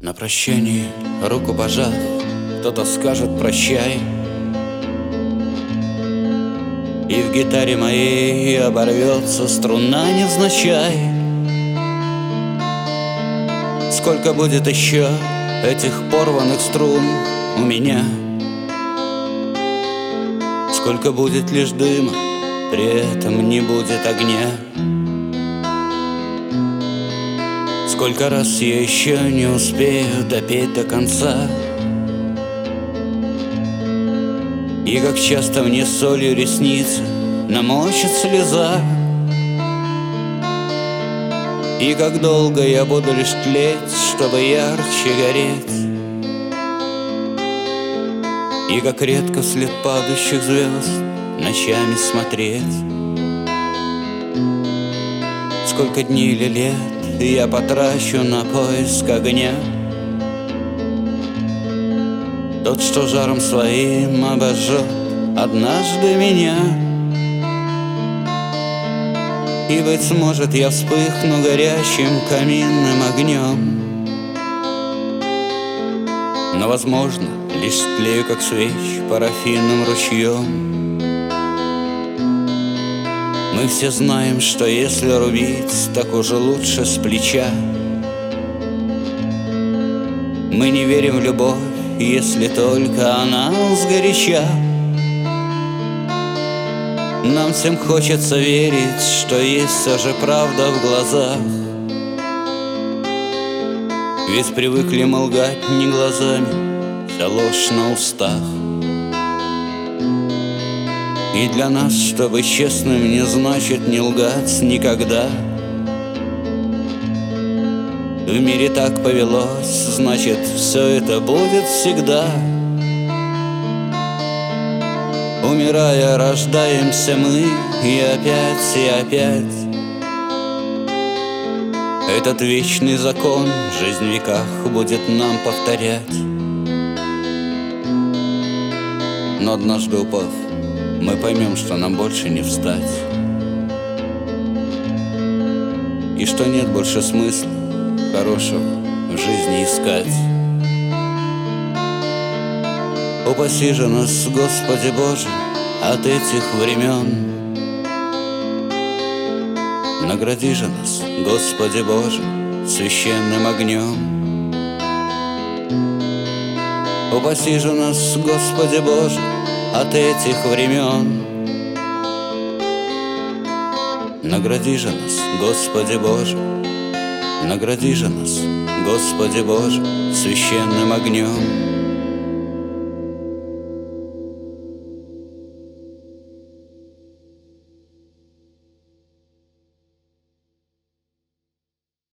На прощании, руку пожав, кто-то скажет прощай, и в гитаре моей оборвется струна невзначай. Сколько будет еще этих порванных струн у меня? Сколько будет лишь дыма, при этом не будет огня? Сколько раз я еще не успею допеть до конца? И как часто мне солью ресницы намочит слеза? И как долго я буду лишь тлеть, чтобы ярче гореть? И как редко вслед падающих звезд ночами смотреть? Сколько дней или лет я потрачу на поиск огня, тот, что жаром своим обожжет однажды меня. И, быть может, я вспыхну горящим каминным огнем, но, возможно, лишь тлею, как свеч, парафинным ручьем. Мы все знаем, что если рубить, так уже лучше с плеча. Мы не верим в любовь, если только она сгоряча. Нам всем хочется верить, что есть все же правда в глазах, ведь привыкли мы лгать не глазами, вся ложь на устах. И для нас, чтобы честным, не значит не лгать никогда. В мире так повелось, значит, все это будет всегда. Умирая, рождаемся мы, и опять. Этот вечный закон жизнь в веках будет нам повторять. Но однажды упав, мы поймем, что нам больше не встать, и что нет больше смысла хорошего в жизни искать. Упаси же нас, Господи Боже, от этих времен. Награди же нас, Господи Боже, священным огнем. Упаси же нас, Господи Боже, от этих времен. Награди же нас, Господи Боже, награди же нас, Господи Боже, священным огнем.